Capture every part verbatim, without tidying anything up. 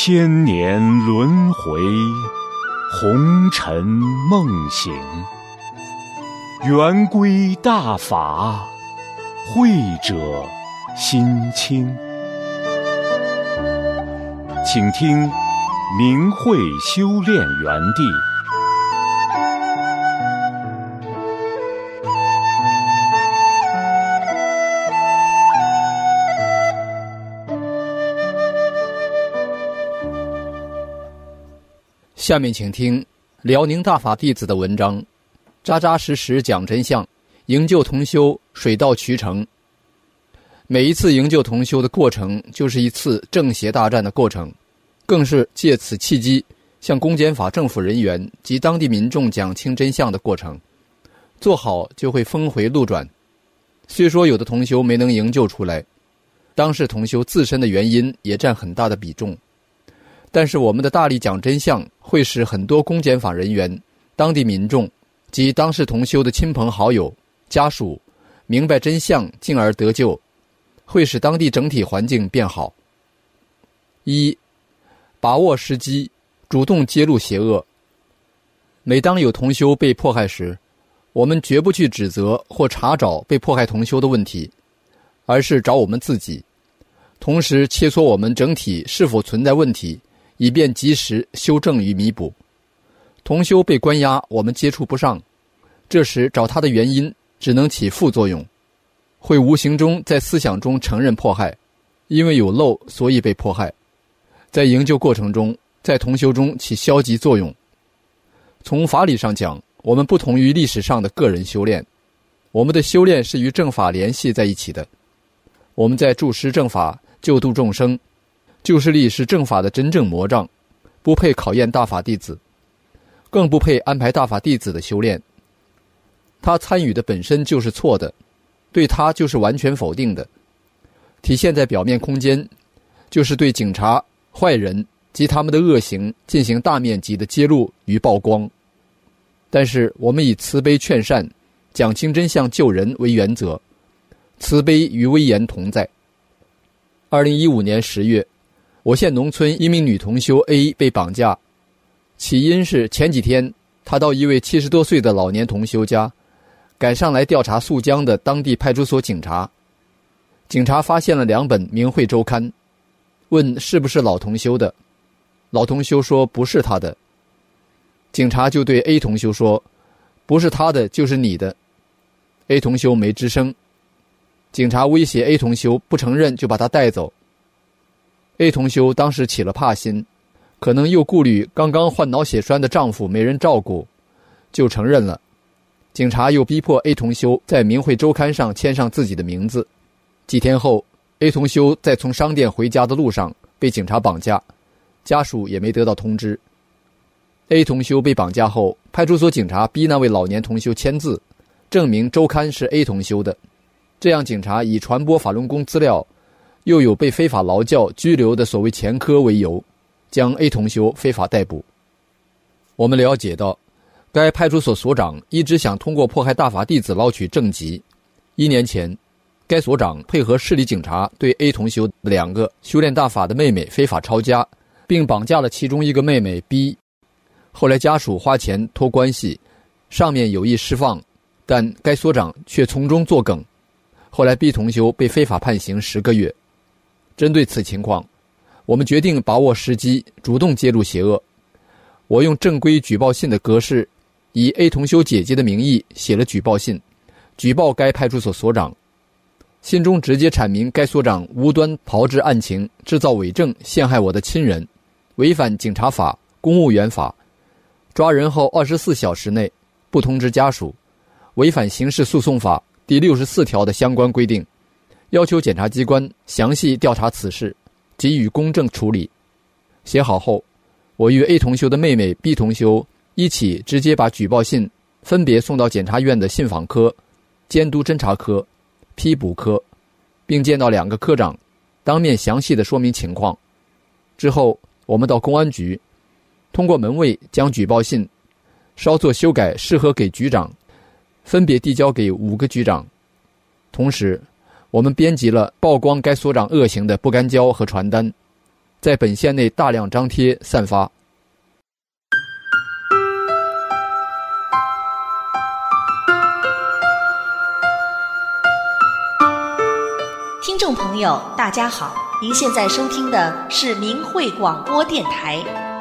千年轮回，红尘梦醒。圆规大法，慧者心清。请听明慧修炼园地。 下面请听辽宁大法弟子的文章，扎扎实实讲真相，营救同修水到渠成。每一次营救同修的过程，就是一次正邪大战的过程，更是借此契机向公检法政府人员及当地民众讲清真相的过程。做好就会峰回路转。虽说有的同修没能营救出来，当事同修自身的原因也占很大的比重，但是我们的大力讲真相会使很多公检法人员、当地民众及当事同修的亲朋好友、家属明白真相，进而得救，会使当地整体环境变好。一、把握时机，主动揭露邪恶。每当有同修被迫害时，我们绝不去指责或查找被迫害同修的问题，而是找我们自己，同时切磋我们整体是否存在问题，以便及时修正与弥补。同修被关押，我们接触不上，这时找他的原因只能起副作用，会无形中在思想中承认迫害，因为有漏所以被迫害，在营救过程中，在同修中起消极作用。从法理上讲，我们不同于历史上的个人修炼，我们的修炼是与正法联系在一起的。我们在助施正法，救度众生，救世力是正法的真正魔障，不配考验大法弟子，更不配安排大法弟子的修炼。他参与的本身就是错的，对他就是完全否定的。体现在表面空间，就是对警察、坏人及他们的恶行进行大面积的揭露与曝光。但是我们以慈悲劝善、讲清真相救人为原则，慈悲与威严同在。二零一五年十月，我县农村一名女同修 A 被绑架，起因是前几天她到一位七十多岁的老年同修家，赶上来调查宿江的当地派出所警察。警察发现了两本明慧周刊，问是不是老同修的，老同修说不是他的。警察就对 A 同修说，不是他的就是你的。 A 同修没吱声，警察威胁 A 同修不承认就把他带走。 A 同修当时起了怕心，可能又顾虑刚刚患脑血栓的丈夫没人照顾，就承认了。警察又逼迫 A 同修在明慧周刊上签上自己的名字。几天后， A 同修在从商店回家的路上被警察绑架，家属也没得到通知。 A 同修被绑架后，派出所警察逼那位老年同修签字，证明周刊是 A 同修的，这样警察以传播法轮功资料，又有被非法劳教拘留的所谓前科为由，将 A 同修非法逮捕。我们了解到，该派出所所长一直想通过迫害大法弟子捞取政绩。一年前，该所长配合市里警察对 A 同修两个修炼大法的妹妹非法抄家，并绑架了其中一个妹妹 B。 后来家属花钱托关系，上面有意释放，但该所长却从中作梗。后来 B 同修被非法判刑十个月。针对此情况，我们决定把握时机，主动揭露邪恶。我用正规举报信的格式，以 A 同修姐姐的名义写了举报信，举报该派出所所长。信中直接阐明该所长无端炮制案情，制造伪证，陷害我的亲人，违反警察法、公务员法，抓人后二十四小时内不通知家属，违反刑事诉讼法第六十四条的相关规定，要求检察机关详细调查此事，给予公正处理。写好后，我与 A 同修的妹妹 B 同修一起直接把举报信分别送到检察院的信访科、监督侦查科、批捕科，并见到两个科长，当面详细的说明情况。之后我们到公安局，通过门卫将举报信稍作修改，适合给局长，分别递交给五个局长。同时我们编辑了曝光该所长恶行的不干胶和传单， 在本县内大量张贴散发。 听众朋友大家好，您现在收听的是明慧广播电台。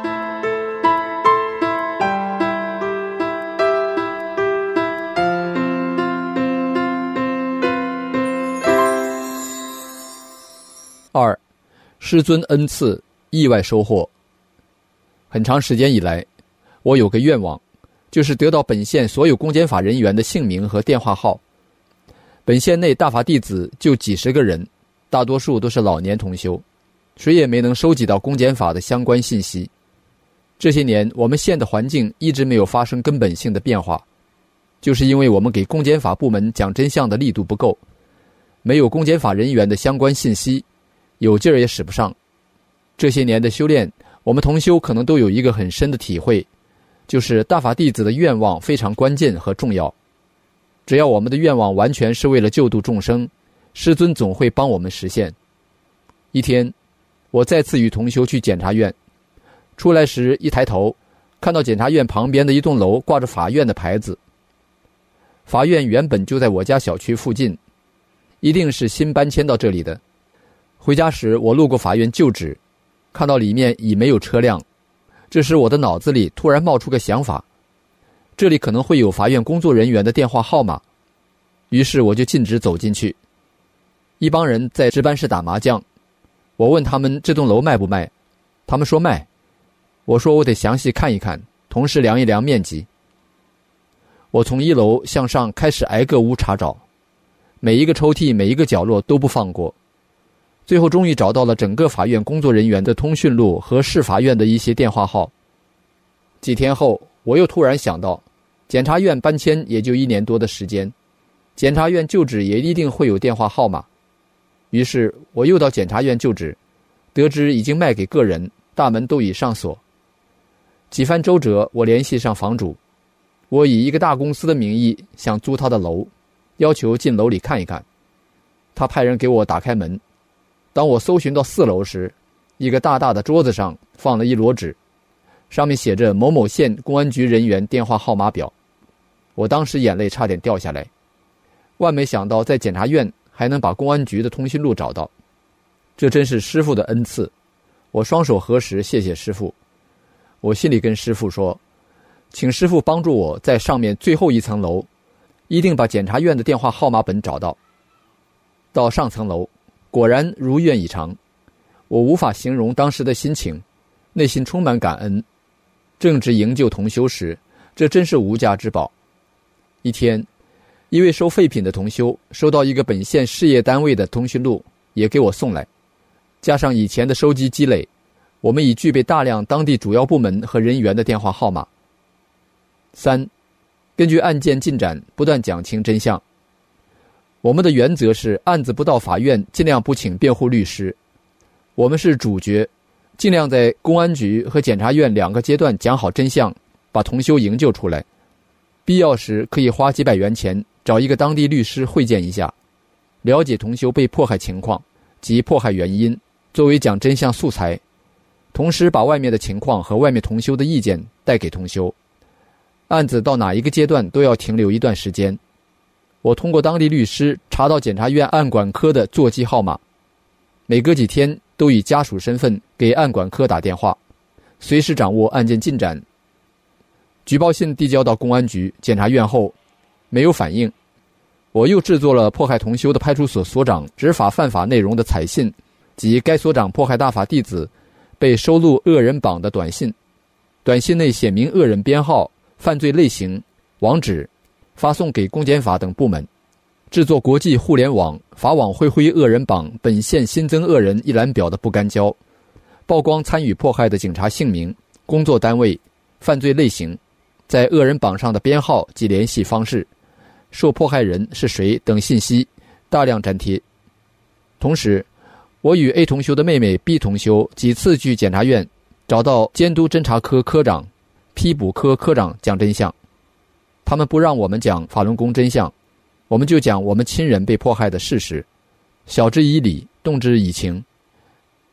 二，师尊恩赐，意外收获。很长时间以来，我有个愿望，就是得到本县所有公检法人员的姓名和电话号。本县内大法弟子就几十个人，大多数都是老年同修，谁也没能收集到公检法的相关信息。这些年我们县的环境一直没有发生根本性的变化，就是因为我们给公检法部门讲真相的力度不够，没有公检法人员的相关信息，有劲儿也使不上。这些年的修炼，我们同修可能都有一个很深的体会，就是大法弟子的愿望非常关键和重要。只要我们的愿望完全是为了救度众生，师尊总会帮我们实现。一天，我再次与同修去检察院，出来时一抬头，看到检察院旁边的一栋楼挂着法院的牌子。法院原本就在我家小区附近，一定是新搬迁到这里的。回家时我路过法院旧址，看到里面已没有车辆，这时我的脑子里突然冒出个想法，这里可能会有法院工作人员的电话号码。于是我就径直走进去，一帮人在值班室打麻将，我问他们这栋楼卖不卖，他们说卖，我说我得详细看一看，同时量一量面积。我从一楼向上开始挨个屋查找，每一个抽屉每一个角落都不放过，最后终于找到了整个法院工作人员的通讯录和市法院的一些电话号。几天后，我又突然想到，检察院搬迁也就一年多的时间，检察院旧址也一定会有电话号码。于是我又到检察院旧址，得知已经卖给个人，大门都已上锁。几番周折，我联系上房主，我以一个大公司的名义想租他的楼，要求进楼里看一看。他派人给我打开门，当我搜寻到四楼时，一个大大的桌子上放了一摞纸，上面写着某某县公安局人员电话号码表。我当时眼泪差点掉下来，万没想到在检察院还能把公安局的通讯录找到，这真是师父的恩赐。我双手合十，谢谢师父。我心里跟师父说，请师父帮助我在上面最后一层楼，一定把检察院的电话号码本找到。到上层楼，果然如愿以偿，我无法形容当时的心情，内心充满感恩。正值营救同修时，这真是无价之宝。一天，一位收废品的同修收到一个本县事业单位的通讯录，也给我送来。加上以前的收集积累，我们已具备大量当地主要部门和人员的电话号码。三，根据案件进展不断讲清真相。我们的原则是案子不到法院尽量不请辩护律师，我们是主角，尽量在公安局和检察院两个阶段讲好真相，把同修营救出来。必要时可以花几百元钱找一个当地律师会见一下，了解同修被迫害情况及迫害原因，作为讲真相素材，同时把外面的情况和外面同修的意见带给同修。案子到哪一个阶段都要停留一段时间。我通过当地律师查到检察院案管科的座机号码，每隔几天都以家属身份给案管科打电话，随时掌握案件进展。举报信递交到公安局、检察院后，没有反应，我又制作了迫害同修的派出所所长执法犯法内容的彩信及该所长迫害大法弟子被收录恶人榜的短信，短信内写明恶人编号、犯罪类型、网址，发送给公检法等部门，制作国际互联网法网恢恢恶人榜本县新增恶人一览表的不干胶，曝光参与迫害的警察姓名、工作单位、犯罪类型，在恶人榜上的编号及联系方式，受迫害人是谁等信息大量粘贴。同时，我与 A 同修的妹妹 B 同修几次去检察院找到监督侦查科科长、批捕科科长讲真相，他们不让我们讲法轮功真相，我们就讲我们亲人被迫害的事实，晓之以理，动之以情。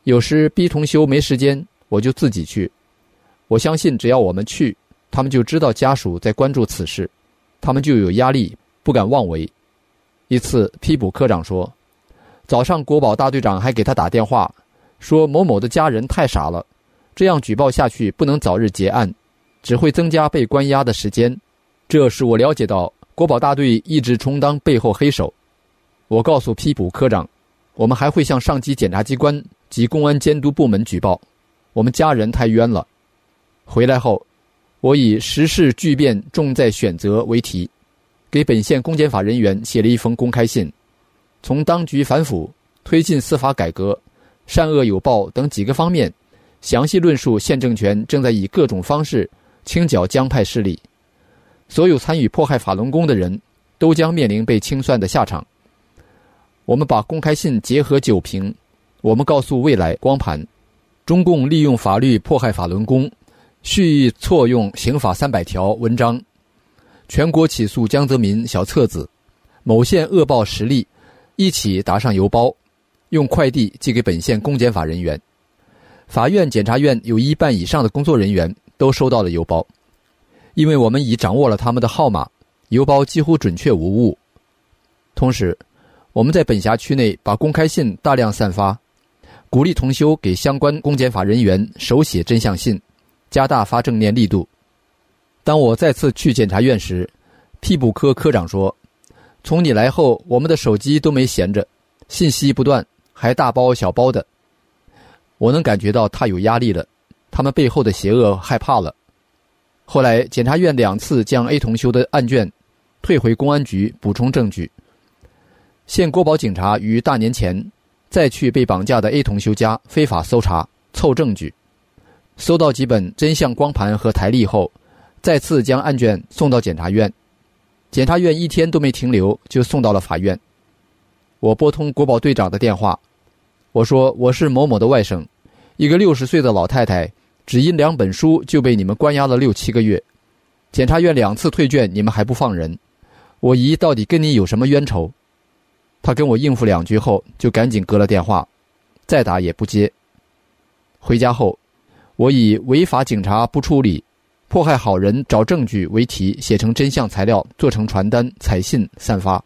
有时 B 同修没时间，我就自己去。我相信只要我们去，他们就知道家属在关注此事，他们就有压力，不敢妄为。一次批捕科长说，早上国保大队长还给他打电话，说某某的家人太傻了，这样举报下去不能早日结案，只会增加被关押的时间。这使我了解到国保大队一直充当背后黑手。我告诉批捕科长，我们还会向上级检察机关及公安监督部门举报，我们家人太冤了。回来后，我以时事巨变重在选择为题，给本县公检法人员写了一封公开信，从当局反腐、推进司法改革、善恶有报等几个方面，详细论述县政权正在以各种方式清剿江派势力，所有参与迫害法轮功的人都将面临被清算的下场。我们把公开信结合九评，我们告诉未来光盘，中共利用法律迫害法轮功，蓄意错用刑法三百条文章，全国起诉江泽民小册子，某县恶报实例，一起打上邮包，用快递寄给本县公检法人员。法院、检察院有一半以上的工作人员都收到了邮包，因为我们已掌握了他们的号码，邮包几乎准确无误。同时，我们在本辖区内把公开信大量散发，鼓励同修给相关公检法人员手写真相信，加大发正念力度。当我再次去检察院时，批捕科科长说，从你来后我们的手机都没闲着，信息不断，还大包小包的。我能感觉到他有压力了，他们背后的邪恶害怕了。后来检察院两次将 A 同修的案卷退回公安局补充证据。县国保警察于大年前再去被绑架的 A 同修家非法搜查凑证据，搜到几本真相光盘和台历后，再次将案卷送到检察院。检察院一天都没停留，就送到了法院。我拨通国保队长的电话，我说我是某某的外甥，一个六十岁的老太太，只因两本书就被你们关押了六七个月，检察院两次退卷，你们还不放人，我姨到底跟你有什么冤仇？他跟我应付两句后，就赶紧割了电话，再打也不接。回家后，我以违法警察不处理、迫害好人找证据为题，写成真相材料，做成传单、彩信散发。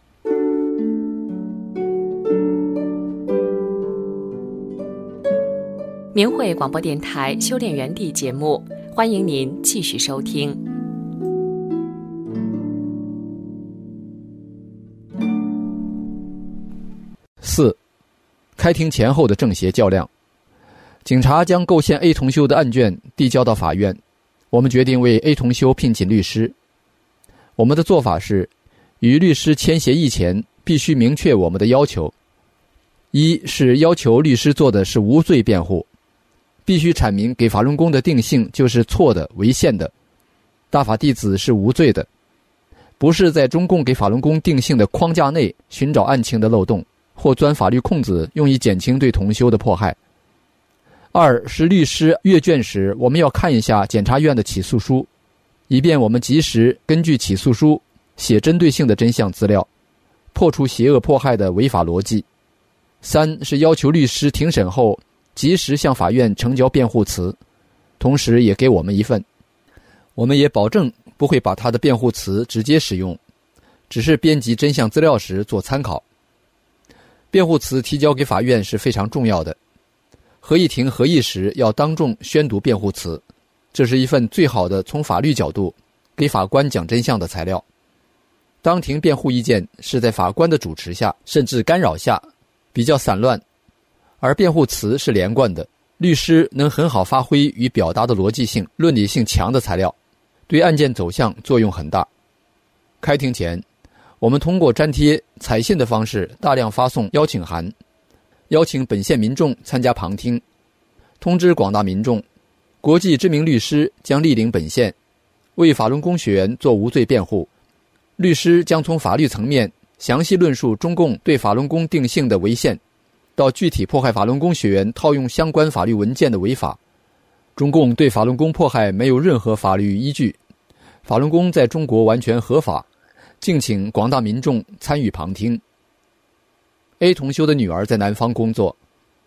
明慧广播电台修炼园地节目，欢迎您继续收听。 四、开庭前后的正邪较量。警察将构陷 A 同修的案卷递交到法院，我们决定为 A 同修聘请律师。我们的做法是，与律师签协议前必须明确我们的要求。一是要求律师做的是无罪辩护，必须阐明给法轮功的定性就是错的、违宪的，大法弟子是无罪的，不是在中共给法轮功定性的框架内寻找案情的漏洞，或钻法律空子，用以减轻对同修的迫害。二是律师阅卷时，我们要看一下检察院的起诉书，以便我们及时根据起诉书写针对性的真相资料，破除邪恶迫害的违法逻辑。三是要求律师庭审后及时向法院呈交辩护词，同时也给我们一份。我们也保证不会把他的辩护词直接使用，只是编辑真相资料时做参考。辩护词提交给法院是非常重要的，合议庭合议时要当众宣读辩护词，这是一份最好的从法律角度给法官讲真相的材料。当庭辩护意见是在法官的主持下甚至干扰下，比较散乱，而辩护词是连贯的，律师能很好发挥与表达的逻辑性、论理性强的材料，对案件走向作用很大。开庭前，我们通过粘贴、彩信的方式大量发送邀请函，邀请本县民众参加旁听，通知广大民众，国际知名律师将莅临本县，为法轮功学员做无罪辩护。律师将从法律层面详细论述中共对法轮功定性的违宪，到具体迫害法轮功学员套用相关法律文件的违法。中共对法轮功迫害没有任何法律依据，法轮功在中国完全合法，敬请广大民众参与旁听。A 同修的女儿在南方工作，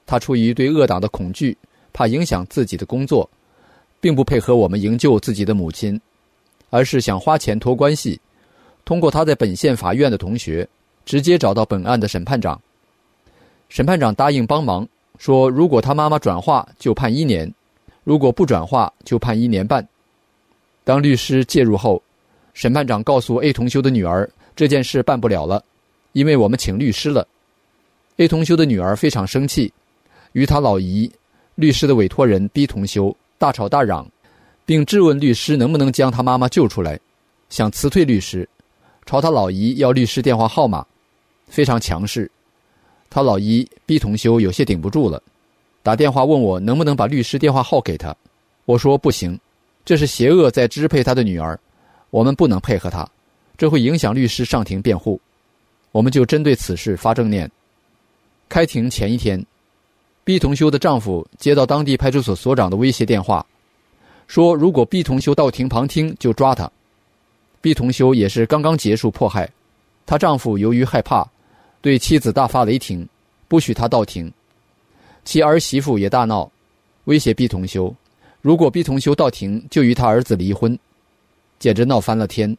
他出于对恶党的恐惧，怕影响自己的工作，并不配合我们营救自己的母亲，而是想花钱托关系，通过他在本县法院的同学，直接找到本案的审判长。审判长答应帮忙，说如果他妈妈转化就判一年，如果不转化就判一年半。当律师介入后，审判长告诉 A 同修的女儿，这件事办不了了，因为我们请律师了。 A 同修的女儿非常生气，与他老姨律师的委托人 B 同修大吵大嚷，并质问律师能不能将他妈妈救出来，想辞退律师，朝他老姨要律师电话号码，非常强势。他老姨 B 同修有些顶不住了，打电话问我能不能把律师电话号给他。我说不行，这是邪恶在支配他的女儿，我们不能配合他，这会影响律师上庭辩护。我们就针对此事发正念。开庭前一天， B 同修的丈夫接到当地派出所所长的威胁电话，说如果 B 同修到庭旁听就抓他。 B 同修也是刚刚结束迫害，她丈夫由于害怕，对妻子大发雷霆，不许她到庭。其儿媳妇也大闹，威胁 B 同修，如果 B 同修到庭就与他儿子离婚，简直闹翻了天。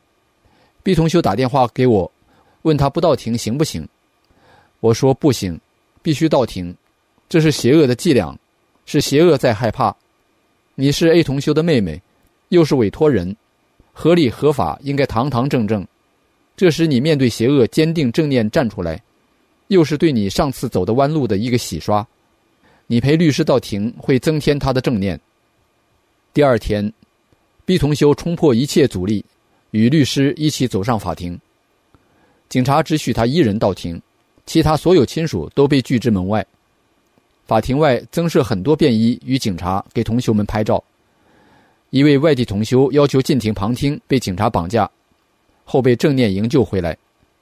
B 同修打电话给我，问他不到庭行不行。我说不行，必须到庭，这是邪恶的伎俩，是邪恶在害怕。你是 A 同修的妹妹，又是委托人，合理合法，应该堂堂正正。这时你面对邪恶坚定正念站出来，又是对你上次走的弯路的一个洗刷。你陪律师到庭会增添他的正念。第二天， B 同修冲破一切阻力，与律师一起走上法庭。警察只许他一人到庭，其他所有亲属都被拒之门外。法庭外增设很多便衣与警察给同修们拍照。一位外地同修要求进庭旁听，被警察绑架，后被正念营救回来。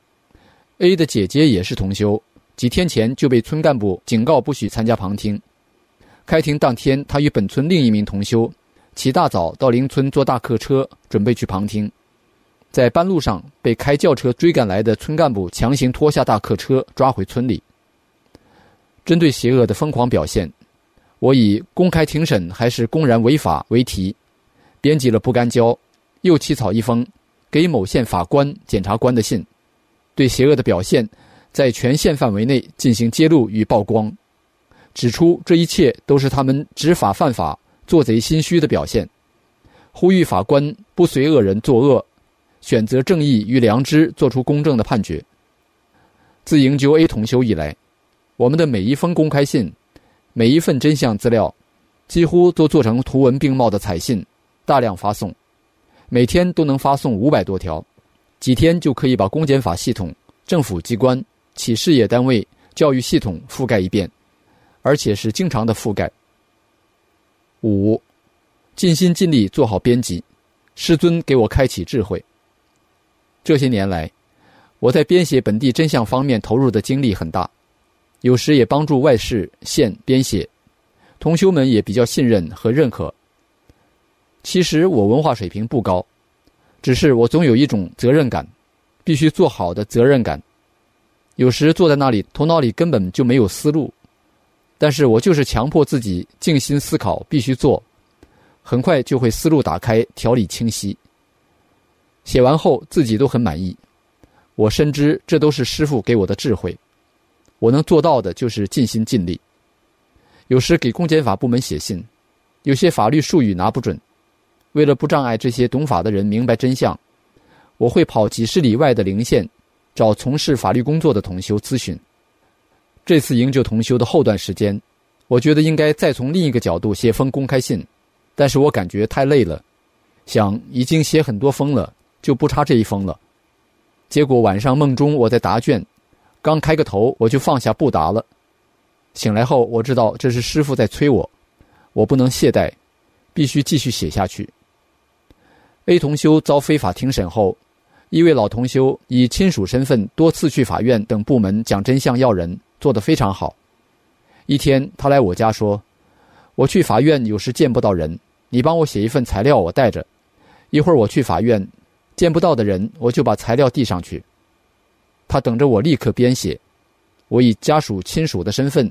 A 的姐姐也是同修，几天前就被村干部警告不许参加旁听。开庭当天，他与本村另一名同修起大早到邻村坐大客车，准备去旁听。在半路上被开轿车追赶来的村干部强行拖下大客车，抓回村里。针对邪恶的疯狂表现，我以公开庭审还是公然违法为题，编辑了不干胶，又起草一封给某县法官、检察官的信，对邪恶的表现在全县范围内进行揭露与曝光，指出这一切都是他们执法犯法、做贼心虚的表现，呼吁法官不随恶人作恶，选择正义与良知，做出公正的判决。自营救 A 同修以来，我们的每一封公开信、每一份真相资料，几乎都做成图文并茂的彩信，大量发送，每天都能发送五百多条，几天就可以把公检法系统、政府机关、企事业单位、教育系统覆盖一遍，而且是经常的覆盖。五，尽心尽力做好编辑，师尊给我开启智慧。这些年来，我在编写本地真相方面投入的精力很大，有时也帮助外市县编写，同修们也比较信任和认可。其实我文化水平不高，只是我总有一种责任感，必须做好的责任感。有时坐在那里，头脑里根本就没有思路，但是我就是强迫自己静心思考，必须做，很快就会思路打开，条理清晰。写完后自己都很满意，我深知这都是师父给我的智慧，我能做到的就是尽心尽力。有时给公检法部门写信，有些法律术语拿不准，为了不障碍这些懂法的人明白真相，我会跑几十里外的邻县，找从事法律工作的同修咨询。这次营救同修的后段时间，我觉得应该再从另一个角度写封公开信，但是我感觉太累了，想已经写很多封了，就不差这一封了。结果晚上梦中我在答卷，刚开个头我就放下不答了。醒来后我知道这是师父在催我，我不能懈怠，必须继续写下去。A 同修遭非法庭审后，一位老同修以亲属身份多次去法院等部门讲真相要人，做得非常好。一天他来我家说，我去法院有时见不到人，你帮我写一份材料我带着，一会儿我去法院见不到的人，我就把材料递上去。他等着我立刻编写，我以家属亲属的身份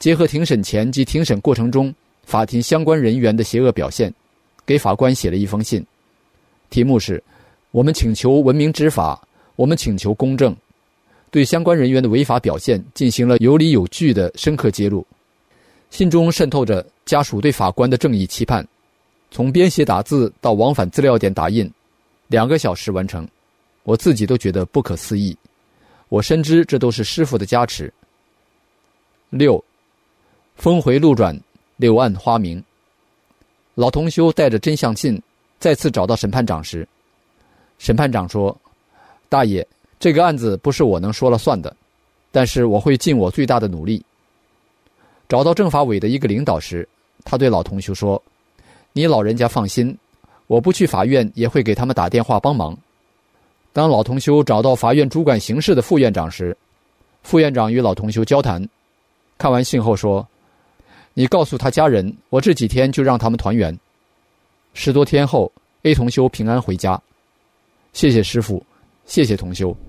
结合庭审前及庭审过程中法庭相关人员的邪恶表现，给法官写了一封信，题目是我们请求文明执法，我们请求公正，对相关人员的违法表现进行了有理有据的深刻揭露。信中渗透着家属对法官的正义期盼，从编写打字到往返资料点打印，两个小时完成，我自己都觉得不可思议。我深知这都是师父的加持。六，峰回路转，柳暗花明。老同修带着真相信再次找到审判长时，审判长说：大爷，这个案子不是我能说了算的，但是我会尽我最大的努力。找到政法委的一个领导时，他对老同修说：你老人家放心，我不去法院也会给他们打电话帮忙。当老同修找到法院主管刑事的副院长时，副院长与老同修交谈，看完信后说：你告诉他家人，我这几天就让他们团圆。十多天后 A 同修平安回家。谢谢师父，谢谢同修。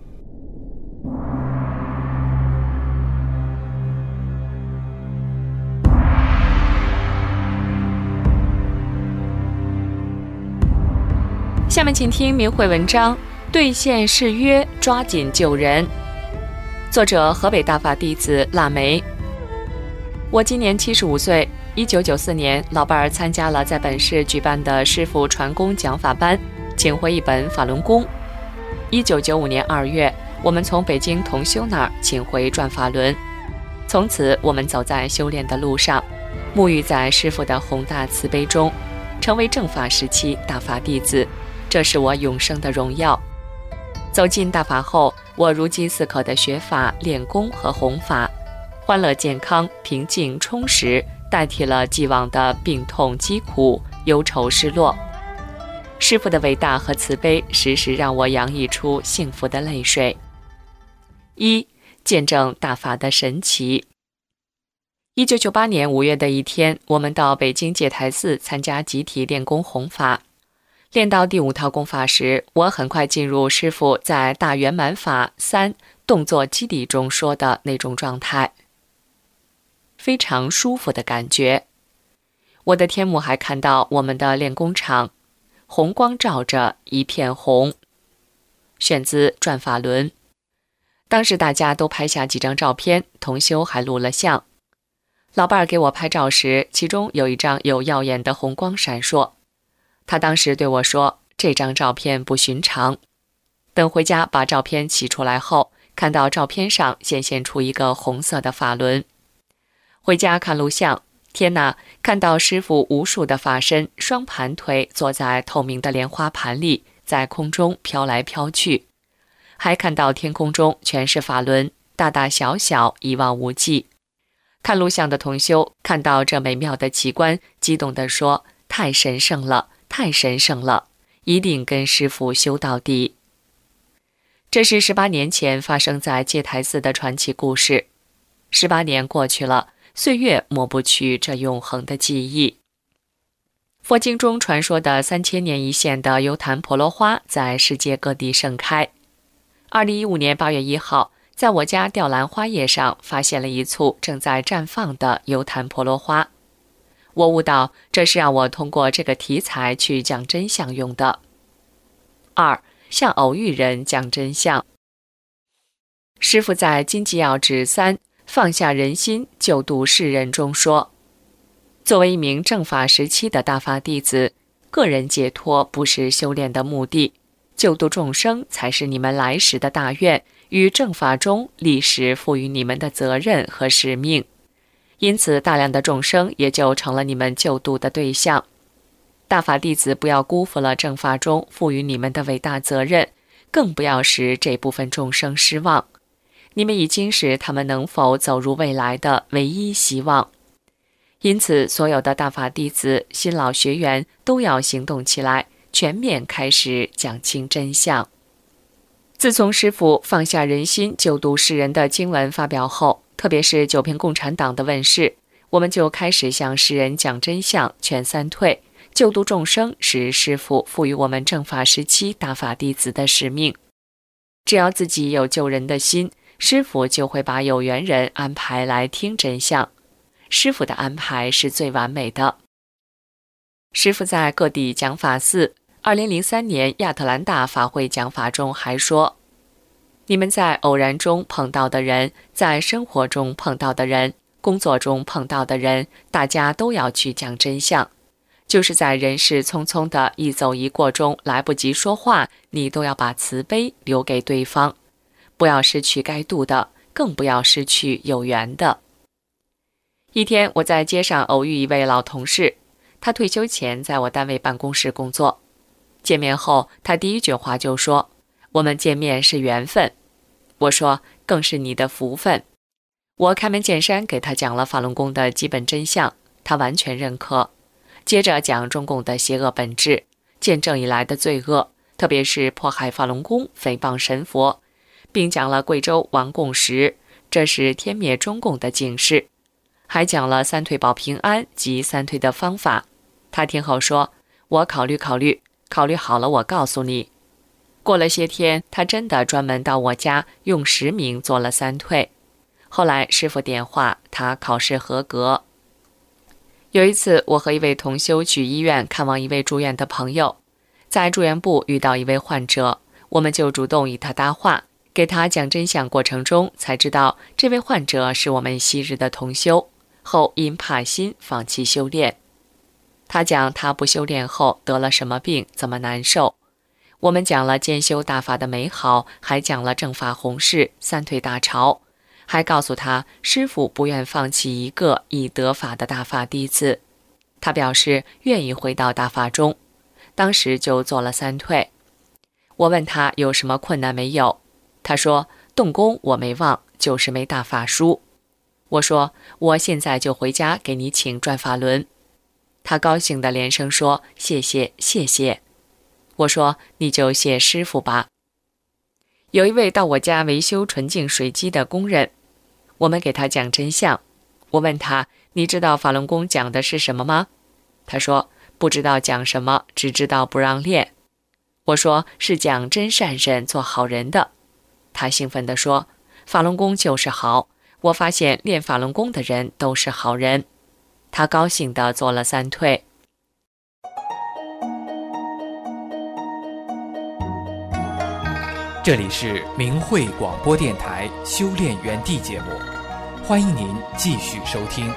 下面请听明慧文章，兑现誓约，抓紧救人。作者河北大法弟子腊梅。我今年七十五岁，一九九四年，老伴儿参加了在本市举办的师父传功讲法班，请回一本法轮功。一九九五年二月，我们从北京同修那儿请回转法轮。从此，我们走在修炼的路上，沐浴在师父的宏大慈悲中，成为正法时期大法弟子。这是我永生的荣耀。走进大法后，我如饥似渴的学法、练功和弘法，欢乐、健康、平静、充实，代替了既往的病痛、疾苦、忧愁、失落。师父的伟大和慈悲，时时让我洋溢出幸福的泪水。一、见证大法的神奇。一九九八年五月的一天，我们到北京戒台寺参加集体练功弘法。练到第五套功法时，我很快进入师父在大圆满法三动作基底中说的那种状态，非常舒服的感觉。我的天目还看到我们的练功场，红光照着，一片红。选自转法轮。当时大家都拍下几张照片，同修还录了像。老伴儿给我拍照时，其中有一张有耀眼的红光闪烁。他当时对我说，这张照片不寻常。等回家把照片洗出来后，看到照片上显现出一个红色的法轮。回家看录像，天哪，看到师父无数的法身，双盘腿坐在透明的莲花盘里，在空中飘来飘去。还看到天空中全是法轮，大大小小，一望无际。看录像的同修看到这美妙的奇观，激动地说：太神圣了，太神圣了，一定跟师父修到底。这是十八年前发生在戒台寺的传奇故事。十八年过去了，岁月抹不去这永恒的记忆。佛经中传说的三千年一现的优昙婆罗花在世界各地盛开。二零一五年八月一号，在我家吊兰花叶上发现了一簇正在绽放的优昙婆罗花。我悟到，这是让我通过这个题材去讲真相用的。二、向偶遇人讲真相。师父在《金纪要旨三：放下人心，救度世人》中说，作为一名正法时期的大法弟子，个人解脱不是修炼的目的，救度众生才是你们来时的大愿，与正法中历时赋予你们的责任和使命。因此，大量的众生也就成了你们救度的对象。大法弟子不要辜负了正法中赋予你们的伟大责任，更不要使这部分众生失望。你们已经是他们能否走入未来的唯一希望。因此，所有的大法弟子、新老学员都要行动起来，全面开始讲清真相。自从师父放下人心救度世人的经文发表后，特别是九篇共产党的问世，我们就开始向世人讲真相，劝三退，救度众生是师父赋予我们正法时期大法弟子的使命。只要自己有救人的心，师父就会把有缘人安排来听真相。 师父的安排是最完美的。师父在各地讲法寺，二零零三年亚特兰大法会讲法中还说，你们在偶然中碰到的人，在生活中碰到的人，工作中碰到的人，大家都要去讲真相。就是在人世匆匆的一走一过中来不及说话，你都要把慈悲留给对方，不要失去该度的，更不要失去有缘的。一天，我在街上偶遇一位老同事，他退休前在我单位办公室工作。见面后，他第一句话就说，我们见面是缘分。我说，更是你的福分。我开门见山给他讲了法轮功的基本真相，他完全认可。接着讲中共的邪恶本质，见证以来的罪恶，特别是迫害法轮功、诽谤神佛，并讲了贵州亡共时，这是天灭中共的警示，还讲了三退保平安及三退的方法。他听后说，我考虑考虑，考虑好了我告诉你。过了些天，他真的专门到我家用实名做了三退。后来师父点化他，考试合格。有一次，我和一位同修去医院看望一位住院的朋友，在住院部遇到一位患者，我们就主动与他搭话，给他讲真相过程中才知道，这位患者是我们昔日的同修，后因怕心放弃修炼。他讲他不修炼后得了什么病，怎么难受。我们讲了兼修大法的美好，还讲了正法弘誓、三退大潮，还告诉他师父不愿放弃一个已得法的大法弟子。他表示愿意回到大法中，当时就做了三退。我问他有什么困难没有，他说动功我没忘，就是没大法书。我说我现在就回家给你请转法轮。他高兴地连声说谢谢谢谢。我说你就谢师父吧。有一位到我家维修纯净水机的工人，我们给他讲真相。我问他，你知道法轮功讲的是什么吗？他说不知道讲什么，只知道不让练。我说是讲真善忍做好人的。他兴奋地说，法轮功就是好，我发现练法轮功的人都是好人。他高兴地做了三退。 这里是明慧广播电台修炼园地节目，欢迎您继续收听。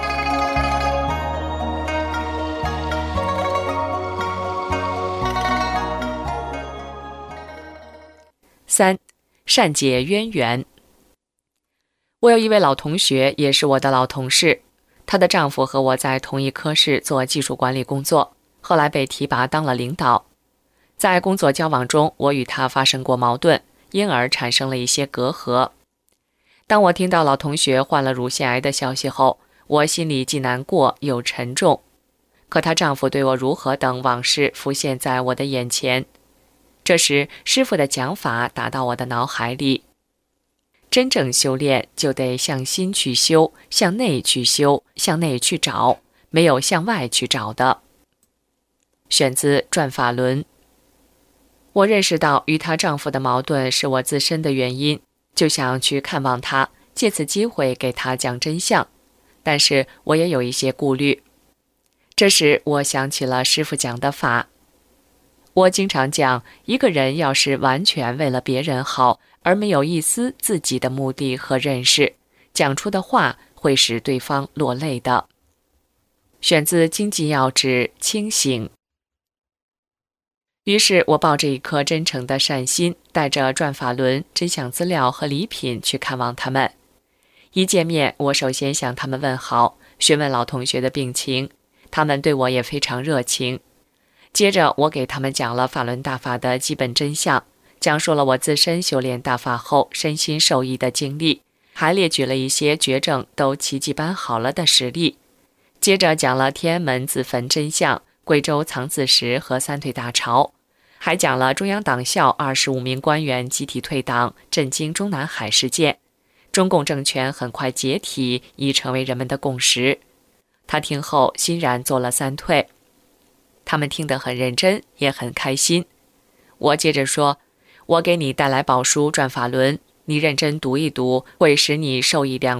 三、善解渊源。我有一位老同学，也是我的老同事，她的丈夫和我在同一科室做技术管理工作，后来被提拔当了领导。在工作交往中，我与他发生过矛盾，因而产生了一些隔阂。当我听到老同学患了乳腺癌的消息后，我心里既难过又沉重。可她丈夫对我如何等往事浮现在我的眼前。这时，师父的讲法打到我的脑海里。真正修炼就得向心去修，向内去修，向内去找，没有向外去找的。选自《转法轮》。我认识到与她丈夫的矛盾是我自身的原因，就想去看望她，借此机会给她讲真相，但是我也有一些顾虑。这时我想起了师父讲的法。我经常讲，一个人要是完全为了别人好，而没有一丝自己的目的和认识，讲出的话会使对方落泪的。选自《经济要旨》清醒。于是我抱着一颗真诚的善心，带着转法轮、真相资料和礼品去看望他们。一见面，我首先向他们问好，询问老同学的病情，他们对我也非常热情。接着我给他们讲了法轮大法的基本真相，讲述了我自身修炼大法后身心受益的经历，还列举了一些绝症都奇迹般好了的实例。接着讲了天安门自焚真相、贵州藏字石和三退大潮，还讲了中央党校二十五名官员集体退党，震惊中南海事件，中共政权很快解体已成为人们的共识。他听后欣然做了三退。他们听得很认真，也很开心。我接着说，我给你带来宝书转法轮，你认真读一读，会使你受益良多，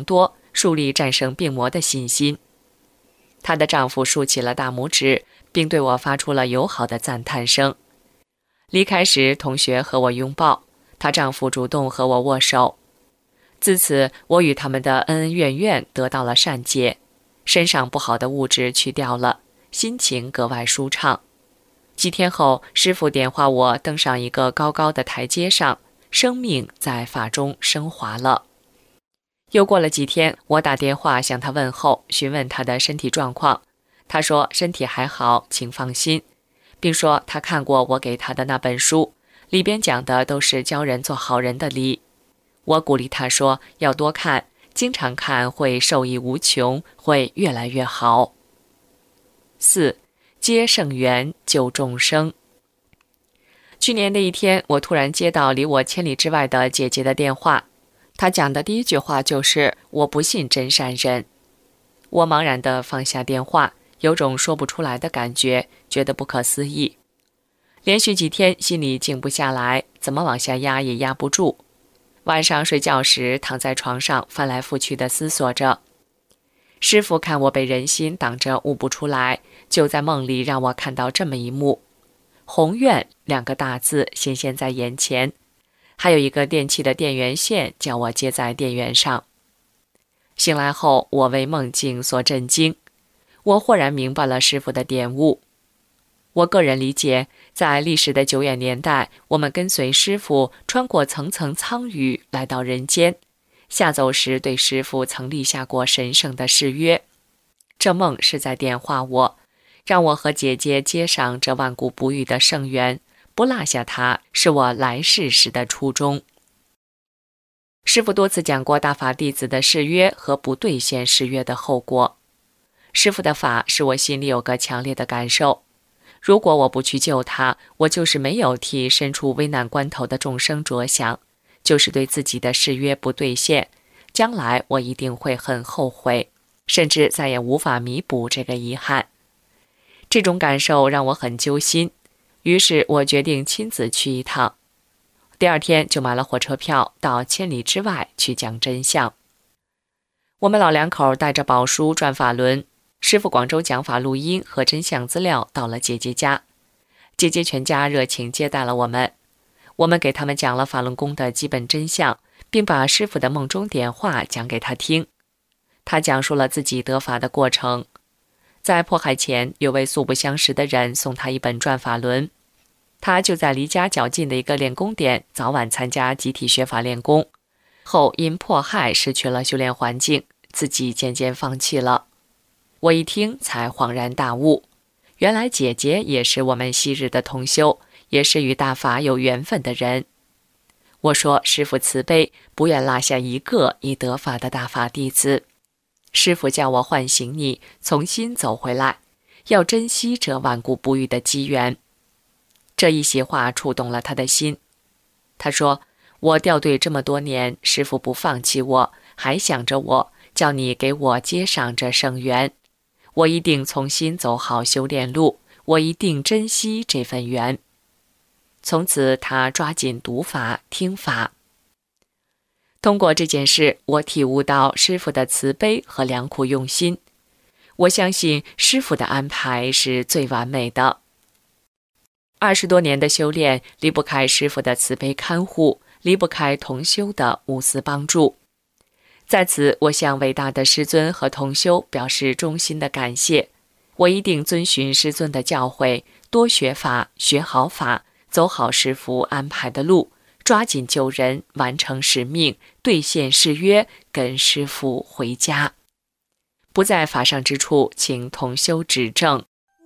树立战胜病魔的信心。她的丈夫竖起了大拇指，并对我发出了友好的赞叹声。离开时，同学和我拥抱，她丈夫主动和我握手。自此，我与他们的恩恩怨怨得到了善解，身上不好的物质去掉了，心情格外舒畅。几天后，师父点化我登上一个高高的台阶上，生命在法中升华了。又过了几天，我打电话向他问候，询问他的身体状况。他说身体还好，请放心，并说他看过我给他的那本书，里边讲的都是教人做好人的理。我鼓励他说要多看，经常看会受益无穷，会越来越好。四，接圣缘救众生。去年的一天，我突然接到离我千里之外的姐姐的电话，她讲的第一句话就是我不信真善人。我茫然地放下电话，有种说不出来的感觉，觉得不可思议。连续几天心里静不下来，怎么往下压也压不住。晚上睡觉时躺在床上翻来覆去地思索着。师父看我被人心挡着悟不出来，就在梦里让我看到这么一幕：宏愿两个大字显现在眼前，还有一个电器的电源线叫我接在电源上。醒来后，我为梦境所震惊，我豁然明白了师父的点悟。我个人理解，在历史的久远年代，我们跟随师父穿过层层苍宇来到人间，下走时对师父曾立下过神圣的誓约。这梦是在点化我，让我和姐姐接上这万古不渝的圣缘，不落下它是我来世时的初衷。师父多次讲过大法弟子的誓约和不兑现誓约的后果。师父的法使我心里有个强烈的感受，如果我不去救他，我就是没有替身处危难关头的众生着想，就是对自己的誓约不兑现，将来我一定会很后悔，甚至再也无法弥补这个遗憾。这种感受让我很揪心，于是我决定亲自去一趟。第二天就买了火车票到千里之外去讲真相。我们老两口带着宝书转法轮，师父广州讲法录音和真相资料到了姐姐家，姐姐全家热情接待了我们。我们给他们讲了法轮功的基本真相，并把师父的梦中点化讲给他听。他讲述了自己得法的过程。在迫害前，有位素不相识的人送他一本转法轮，他就在离家较近的一个练功点早晚参加集体学法练功，后因迫害失去了修炼环境，自己渐渐放弃了。我一听才恍然大悟，原来姐姐也是我们昔日的同修，也是与大法有缘分的人。我说师父慈悲，不愿落下一个已得法的大法弟子。师父叫我唤醒你，重新走回来，要珍惜这万古不渝的机缘。这一席话触动了他的心。他说，我掉队这么多年，师父不放弃我，还想着我，叫你给我接上这圣缘。我一定重新走好修炼路，我一定珍惜这份缘。从此他抓紧读法听法。通过这件事，我体悟到师父的慈悲和良苦用心。我相信师父的安排是最完美的。二十多年的修炼，离不开师父的慈悲看护，离不开同修的无私帮助。在此，我向伟大的师尊和同修表示衷心的感谢。我一定遵循师尊的教诲，多学法，学好法，走好师父安排的路，抓紧救人，完成使命，兑现誓约，跟师父回家。不在法上之处，请同修指正。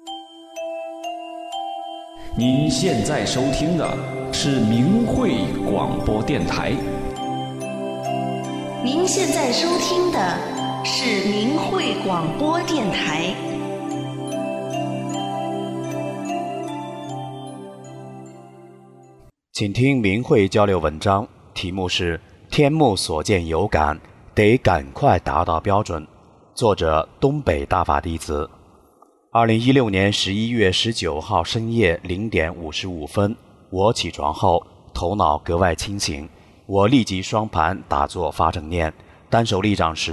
您现在收听的是明慧广播电台。 您现在收听的是明慧广播电台。 请听明慧交流文章，题目是天目所见有感，得赶快达到标准。作者东北大法弟子。二零一六年十一月十九号深夜零点五十五分，我起床后头脑格外清醒，我立即双盘打坐发正念，单手立掌时，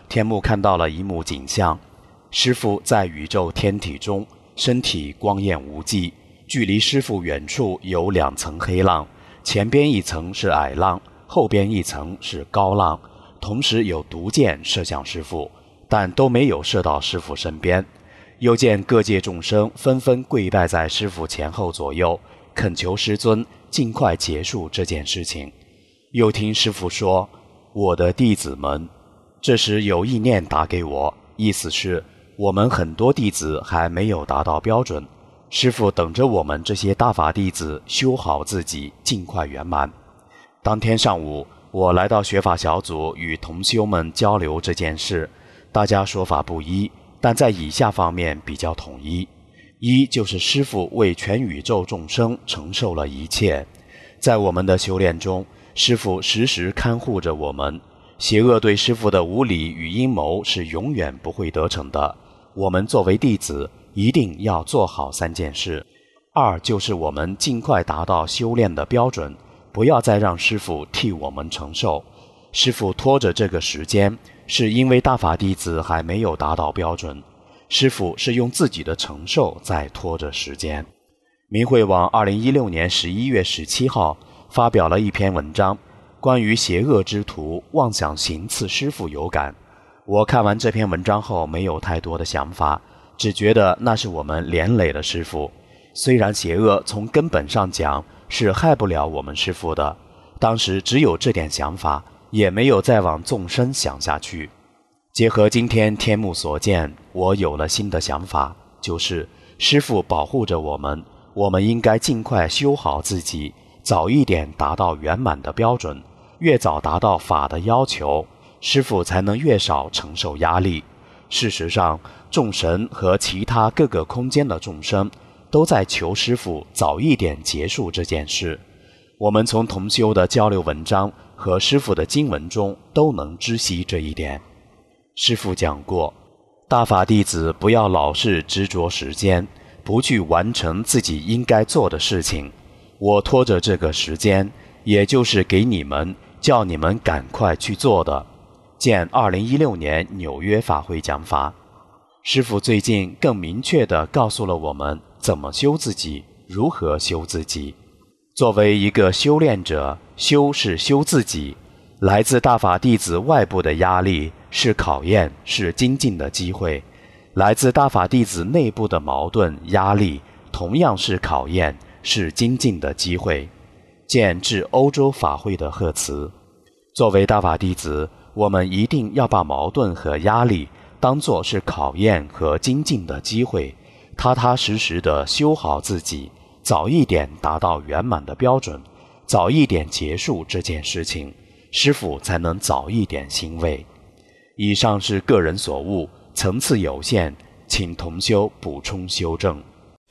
天目看到了一幕景象，师父在宇宙天体中，身体光艳无际，距离师父远处有两层黑浪，前边一层是矮浪，后边一层是高浪，同时有毒箭射向师父，但都没有射到师父身边。又见各界众生纷纷跪拜在师父前后左右，恳求师尊尽快结束这件事情。又听师父说，我的弟子们，这时有意念打给我，意思是我们很多弟子还没有达到标准，师父等着我们这些大法弟子修好自己，尽快圆满。当天上午，我来到学法小组与同修们交流这件事，大家说法不一，但在以下方面比较统一。一就是师父为全宇宙众生承受了一切，在我们的修炼中，师父时时看护着我们，邪恶对师父的无礼与阴谋是永远不会得逞的。我们作为弟子一定要做好三件事。二就是我们尽快达到修炼的标准，不要再让师父替我们承受。师父拖着这个时间，是因为大法弟子还没有达到标准，师父是用自己的承受在拖着时间。明慧网二零一六年十一月十七号发表了一篇文章，关于邪恶之徒妄想行刺师父有感。我看完这篇文章后没有太多的想法，只觉得那是我们连累了师父。虽然邪恶从根本上讲是害不了我们师父的，当时只有这点想法，也没有再往纵深想下去。结合今天天目所见，我有了新的想法，就是师父保护着我们，我们应该尽快修好自己，早一点达到圆满的标准，越早达到法的要求，师父才能越少承受压力。事实上，众神和其他各个空间的众生都在求师父早一点结束这件事。我们从同修的交流文章和师父的经文中都能知悉这一点。师父讲过，大法弟子不要老是执着时间，不去完成自己应该做的事情。我拖着这个时间，也就是给你们，叫你们赶快去做的。见二零一六年纽约法会讲法。师父最近更明确地告诉了我们怎么修自己，如何修自己。作为一个修炼者，修是修自己，来自大法弟子外部的压力是考验，是精进的机会；来自大法弟子内部的矛盾压力同样是考验，是精进的机会。见至欧洲法会的贺词。作为大法弟子，我们一定要把矛盾和压力当作是考验和精进的机会，踏踏实实地修好自己，早一点达到圆满的标准，早一点结束这件事情，师父才能早一点欣慰。以上是个人所悟，层次有限，请同修补充修正。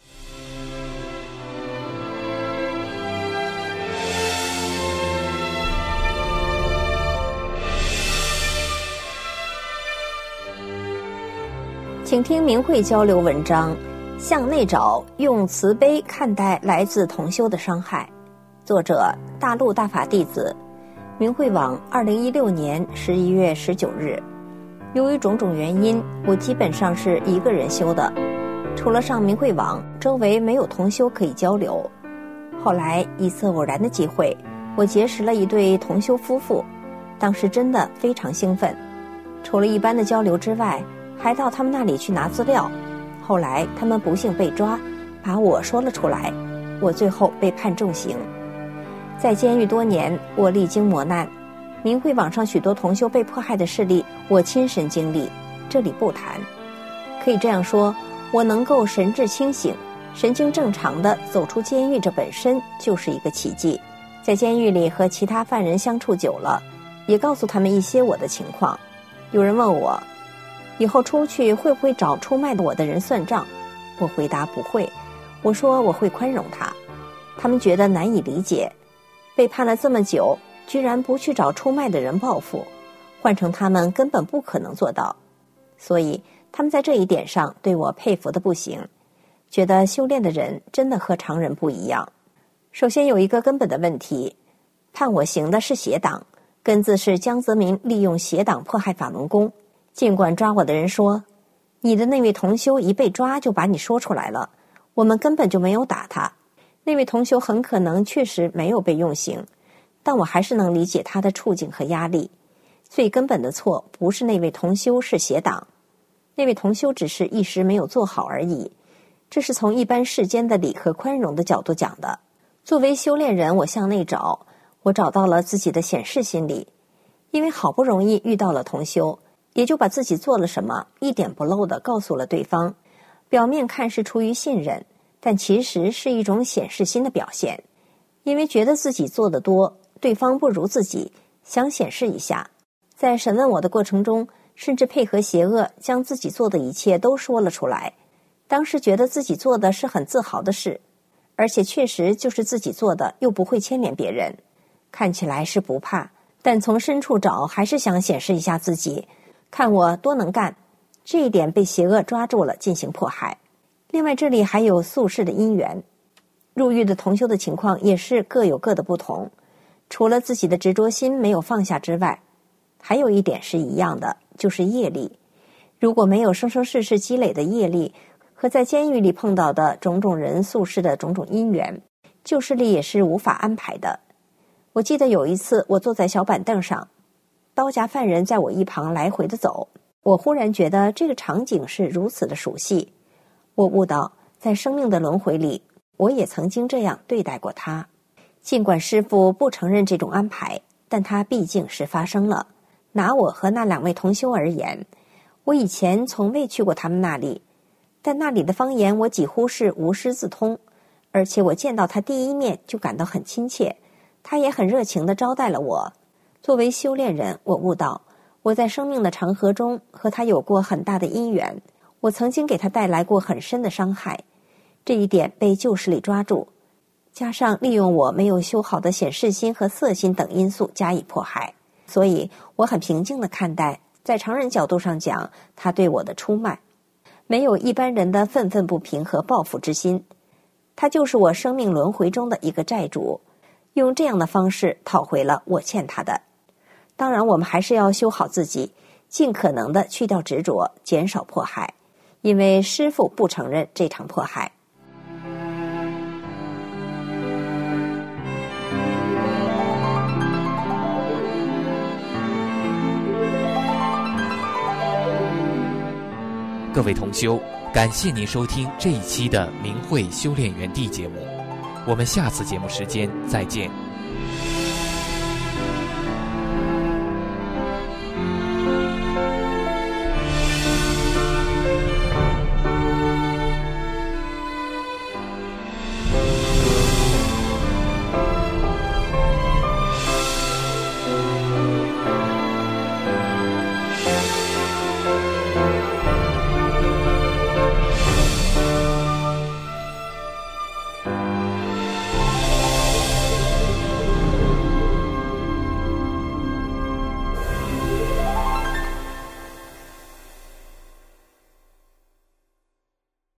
请听明慧交流文章，向内找，用慈悲看待来自同修的伤害。作者大陆大法弟子，明慧网二零一六年十一月十九日。由于种种原因，我基本上是一个人修的，除了上明慧网，周围没有同修可以交流。后来一次偶然的机会，我结识了一对同修夫妇，当时真的非常兴奋，除了一般的交流之外，还到他们那里去拿资料。后来他们不幸被抓，把我说了出来，我最后被判重刑。在监狱多年，我历经磨难，明慧网上许多同修被迫害的事例，我亲身经历，这里不谈。可以这样说，我能够神志清醒，神经正常地走出监狱，这本身就是一个奇迹。在监狱里和其他犯人相处久了，也告诉他们一些我的情况。有人问我，以后出去会不会找出卖我的人算账？我回答不会，我说我会宽容他。他们觉得难以理解，被判了这么久，居然不去找出卖的人报复，换成他们根本不可能做到。所以他们在这一点上对我佩服的不行，觉得修炼的人真的和常人不一样。首先有一个根本的问题，判我刑的是邪党，根字是江泽民利用邪党迫害法轮功。 尽管抓我的人说，你的那位同修一被抓就把你说出来了，我们根本就没有打他。那位同修很可能确实没有被用刑，但我还是能理解他的处境和压力。最根本的错不是那位同修是邪党，那位同修只是一时没有做好而已。这是从一般世间的理和宽容的角度讲的。作为修炼人，我向内找，我找到了自己的显示心理。因为好不容易遇到了同修，也就把自己做了什么一点不漏地告诉了对方。表面看是出于信任，但其实是一种显示心的表现。因为觉得自己做得多，对方不如自己，想显示一下。在审问我的过程中，甚至配合邪恶，将自己做的一切都说了出来。当时觉得自己做的是很自豪的事，而且确实就是自己做的，又不会牵连别人。看起来是不怕，但从深处找还是想显示一下自己，看我多能干。这一点被邪恶抓住了，进行迫害。另外这里还有宿世的因缘，入狱的同修的情况也是各有各的不同。除了自己的执着心没有放下之外，还有一点是一样的，就是业力。如果没有生生世世积累的业力和在监狱里碰到的种种人宿世的种种因缘，救世力也是无法安排的。我记得有一次我坐在小板凳上，刀夹犯人在我一旁来回的走，我忽然觉得这个场景是如此的熟悉。我悟到，在生命的轮回里，我也曾经这样对待过他。尽管师父不承认这种安排，但它毕竟是发生了。拿我和那两位同修而言，我以前从未去过他们那里，但那里的方言我几乎是无师自通，而且我见到他第一面就感到很亲切，他也很热情地招待了我。作为修炼人，我悟到我在生命的长河中和他有过很大的因缘，我曾经给他带来过很深的伤害，这一点被旧势力抓住，加上利用我没有修好的显示心和色心等因素加以迫害，所以我很平静地看待，在常人角度上讲，他对我的出卖没有一般人的愤愤不平和报复之心，他就是我生命轮回中的一个债主，用这样的方式讨回了我欠他的。当然我们还是要修好自己，尽可能的去掉执着，减少迫害，因为师父不承认这场迫害。 各位同修，感谢您收听这一期的明慧修炼园地节目，我们下次节目时间再见。